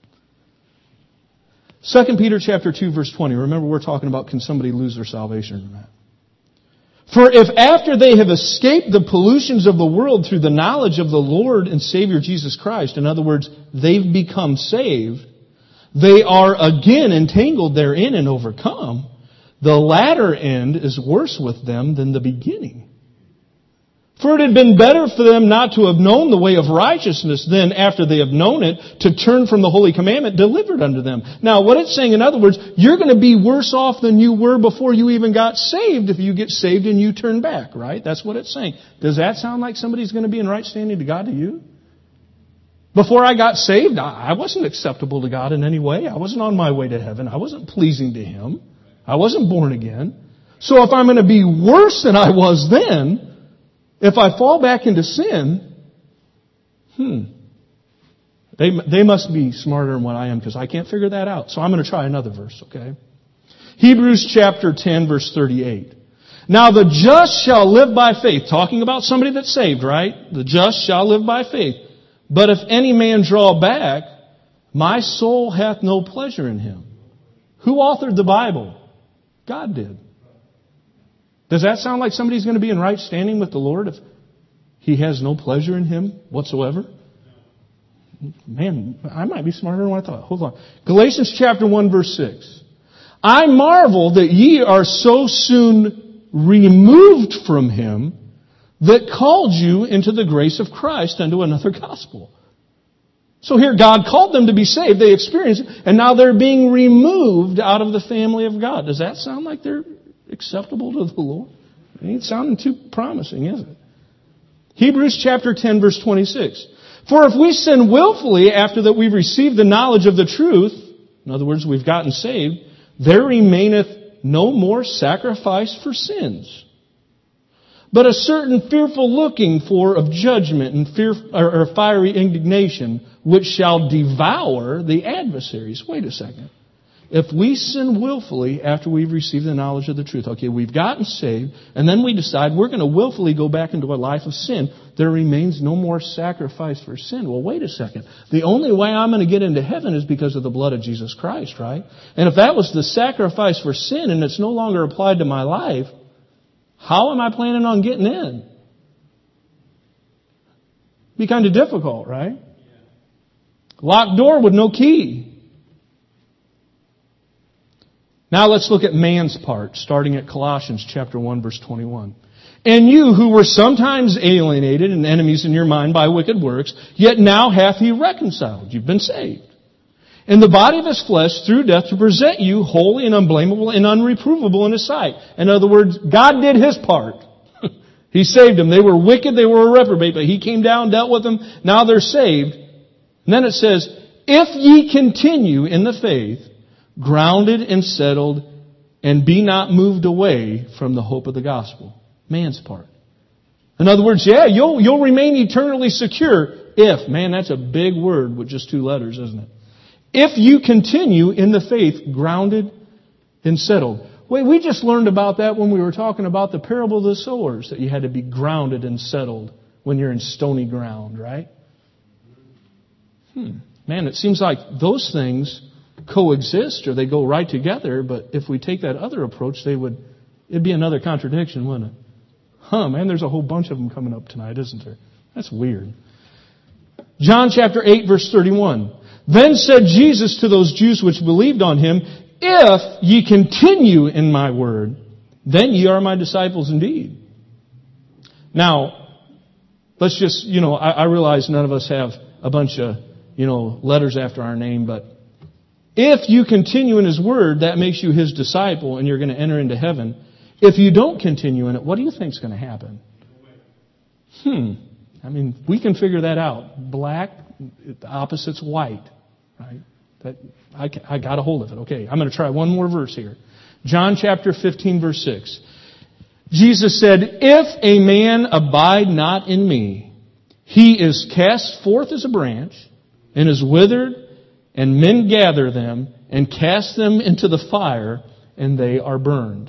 2 Peter chapter 2 verse 20. Remember, we're talking about can somebody lose their salvation or not. For if after they have escaped the pollutions of the world through the knowledge of the Lord and Savior Jesus Christ, in other words, they've become saved, they are again entangled therein and overcome, the latter end is worse with them than the beginning. For it had been better for them not to have known the way of righteousness than, after they have known it, to turn from the holy commandment delivered unto them. Now, what it's saying, in other words, you're going to be worse off than you were before you even got saved if you get saved and you turn back, right? That's what it's saying. Does that sound like somebody's going to be in right standing to God to you? Before I got saved, I wasn't acceptable to God in any way. I wasn't on my way to heaven. I wasn't pleasing to Him. I wasn't born again. So if I'm going to be worse than I was then, if I fall back into sin, they must be smarter than what I am because I can't figure that out. So I'm going to try another verse, okay? Hebrews chapter 10 verse 38. Now the just shall live by faith. Talking about somebody that's saved, right? The just shall live by faith. But if any man draw back, my soul hath no pleasure in him. Who authored the Bible? God did. Does that sound like somebody's going to be in right standing with the Lord if he has no pleasure in him whatsoever? Man, I might be smarter than what I thought. Hold on. Galatians chapter 1 verse 6. I marvel that ye are so soon removed from Him that called you into the grace of Christ unto another gospel. So here God called them to be saved. They experienced it. And now they're being removed out of the family of God. Does that sound like they're acceptable to the Lord? It ain't sounding too promising, is it? Hebrews chapter 10 verse 26. For if we sin willfully after that we've received the knowledge of the truth, in other words, we've gotten saved, there remaineth no more sacrifice for sins, but a certain fearful looking for of judgment and fiery indignation, which shall devour the adversaries. Wait a second. If we sin willfully after we've received the knowledge of the truth, okay, we've gotten saved, and then we decide we're going to willfully go back into a life of sin, there remains no more sacrifice for sin. Well, wait a second. The only way I'm going to get into heaven is because of the blood of Jesus Christ, right? And if that was the sacrifice for sin and it's no longer applied to my life, how am I planning on getting in? Be kind of difficult, right? Locked door with no key. Now let's look at man's part, starting at Colossians chapter 1, verse 21. And you who were sometimes alienated and enemies in your mind by wicked works, yet now hath He reconciled. You've been saved. In the body of His flesh through death to present you holy and unblameable and unreprovable in His sight. In other words, God did His part. He saved them. They were wicked, they were a reprobate, but He came down, dealt with them. Now they're saved. And then it says, if ye continue in the faith, grounded and settled, and be not moved away from the hope of the gospel. Man's part. In other words, yeah, you'll remain eternally secure if, man, that's a big word with just 2 letters, isn't it? If you continue in the faith, grounded and settled. Wait, we just learned about that when we were talking about the parable of the sowers, that you had to be grounded and settled when you're in stony ground, right? Man, it seems like those things coexist or they go right together, but if we take that other approach, it'd be another contradiction, wouldn't it? Man, there's a whole bunch of them coming up tonight, isn't there? That's weird. John chapter 8, verse 31. Then said Jesus to those Jews which believed on him, if ye continue in my word, then ye are my disciples indeed. Now, let's just, I realize none of us have a bunch of, letters after our name, but if you continue in his word, that makes you his disciple and you're going to enter into heaven. If you don't continue in it, what do you think is going to happen? We can figure that out. Black, the opposite's white, right? I got a hold of it. Okay, I'm going to try one more verse here. John chapter 15, verse 6. Jesus said, if a man abide not in me, he is cast forth as a branch and is withered, and men gather them and cast them into the fire, and they are burned.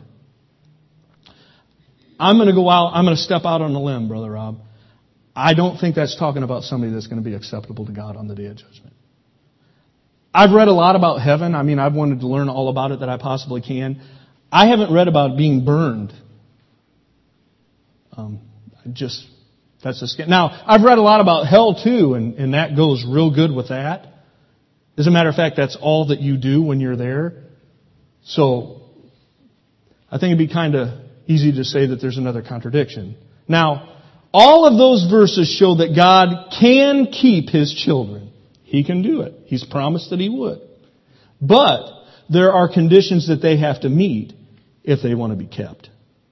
I'm going to step out on a limb, Brother Rob. I don't think that's talking about somebody that's going to be acceptable to God on the day of judgment. I've read a lot about heaven. I've wanted to learn all about it that I possibly can. I haven't read about being burned. That's a scare. Now, I've read a lot about hell too, and that goes real good with that. As a matter of fact, that's all that you do when you're there. So, I think it'd be kind of easy to say that there's another contradiction. Now, all of those verses show that God can keep His children. He can do it. He's promised that He would. But there are conditions that they have to meet if they want to be kept.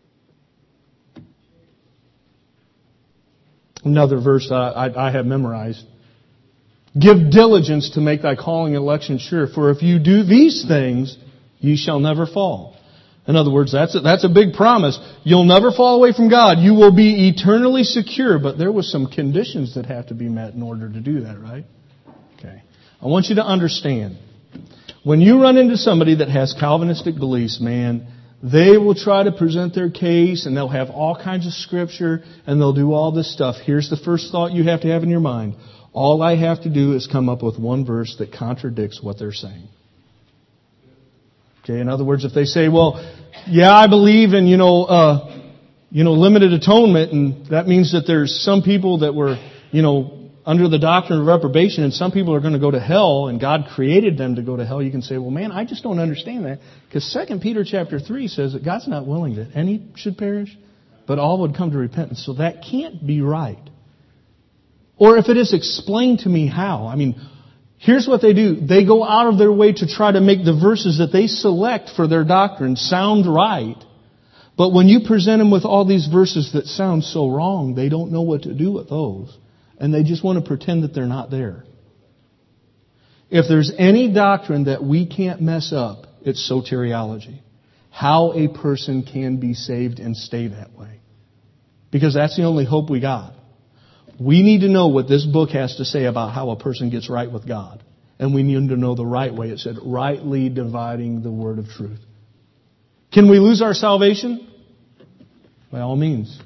Another verse I have memorized. Give diligence to make thy calling and election sure, for if you do these things, ye shall never fall. In other words, that's a big promise. You'll never fall away from God. You will be eternally secure. But there was some conditions that have to be met in order to do that, right? Okay. I want you to understand. When you run into somebody that has Calvinistic beliefs, man, they will try to present their case and they'll have all kinds of scripture and they'll do all this stuff. Here's the first thought you have to have in your mind. All I have to do is come up with one verse that contradicts what they're saying. Okay, in other words, if they say, well, yeah, I believe in, limited atonement, and that means that there's some people that were, under the doctrine of reprobation, and some people are going to go to hell, and God created them to go to hell, you can say, well, man, I just don't understand that. Because 2 Peter chapter 3 says that God's not willing that any should perish, but all would come to repentance. So that can't be right. Or if it is explained to me how. Here's what they do. They go out of their way to try to make the verses that they select for their doctrine sound right. But when you present them with all these verses that sound so wrong, they don't know what to do with those. And they just want to pretend that they're not there. If there's any doctrine that we can't mess up, it's soteriology. How a person can be saved and stay that way. Because that's the only hope we got. We need to know what this book has to say about how a person gets right with God. And we need to know the right way. It said, rightly dividing the word of truth. Can we lose our salvation? By all means.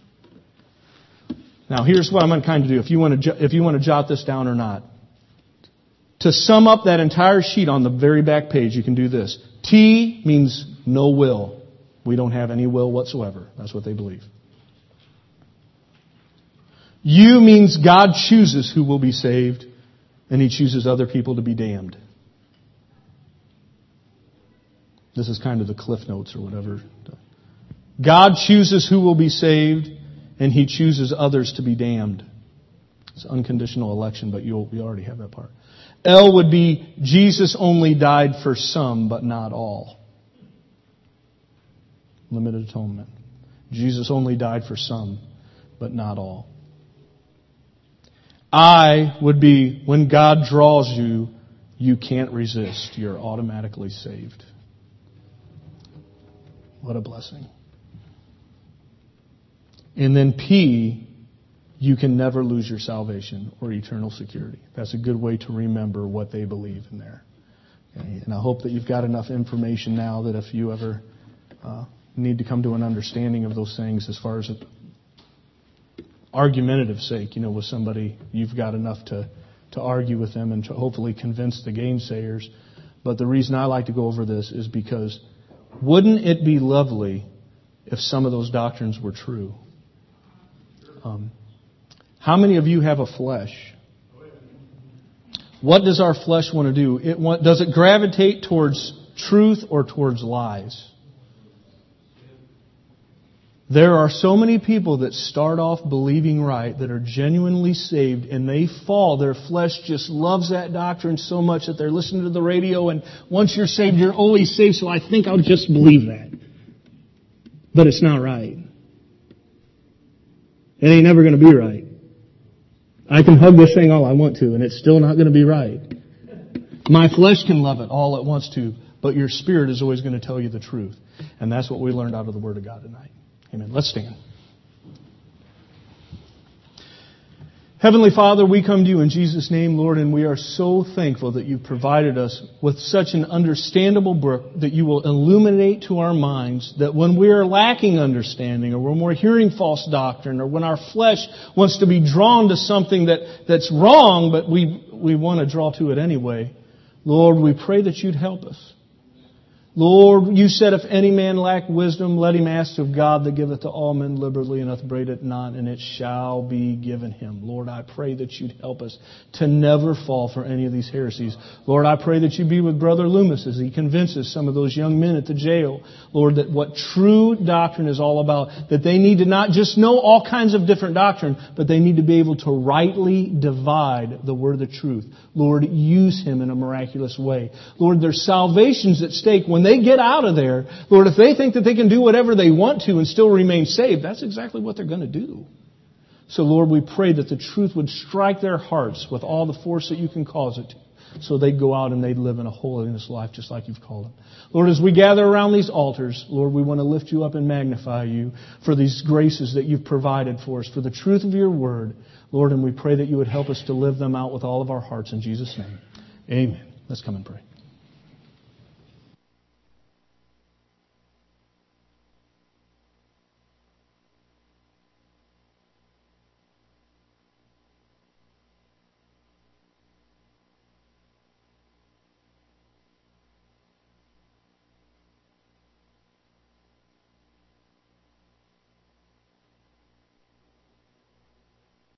Now, here's what I'm going to kind of do, if you want to jot this down or not. To sum up that entire sheet on the very back page, you can do this. T means no will. We don't have any will whatsoever. That's what they believe. U means God chooses who will be saved, and He chooses other people to be damned. This is kind of the Cliff Notes or whatever. God chooses who will be saved, and He chooses others to be damned. It's unconditional election, but you already have that part. L would be Jesus only died for some, but not all. Limited atonement. Jesus only died for some, but not all. I would be when God draws you, you can't resist. You're automatically saved. What a blessing. And then P, you can never lose your salvation or eternal security. That's a good way to remember what they believe in there. Okay? And I hope that you've got enough information now that if you ever need to come to an understanding of those things as far as argumentative sake, with somebody, you've got enough to argue with them and to hopefully convince the gainsayers. But the reason I like to go over this is because wouldn't it be lovely if some of those doctrines were true? How many of you have a flesh? What does our flesh want to do? Does it gravitate towards truth or towards lies? There are so many people that start off believing right, that are genuinely saved, and they fall. Their flesh just loves that doctrine so much that they're listening to the radio, and once you're saved, you're always saved, so I think I'll just believe that. But it's not right. It ain't never going to be right. I can hug this thing all I want to, and it's still not going to be right. My flesh can love it all it wants to, but your spirit is always going to tell you the truth. And that's what we learned out of the Word of God tonight. Amen. Let's stand. Heavenly Father, we come to you in Jesus' name, Lord, and we are so thankful that you've provided us with such an understandable book that you will illuminate to our minds that when we are lacking understanding or when we're hearing false doctrine or when our flesh wants to be drawn to something that's wrong but we want to draw to it anyway, Lord, we pray that you'd help us. Lord, you said, if any man lack wisdom, let him ask of God that giveth to all men liberally and upbraideth it not, and it shall be given him. Lord, I pray that you'd help us to never fall for any of these heresies. Lord, I pray that you be with Brother Loomis as he convinces some of those young men at the jail, Lord, that what true doctrine is all about, that they need to not just know all kinds of different doctrine, but they need to be able to rightly divide the word of the truth. Lord, use him in a miraculous way. Lord, there's salvation's at stake. When they get out of there, Lord, if they think that they can do whatever they want to and still remain saved, that's exactly what they're going to do. So, Lord, we pray that the truth would strike their hearts with all the force that you can cause it to, so they'd go out and they'd live in a holiness life just like you've called them. Lord, as we gather around these altars, Lord, we want to lift you up and magnify you for these graces that you've provided for us, for the truth of your word, Lord, and we pray that you would help us to live them out with all of our hearts in Jesus' name. Amen. Let's come and pray.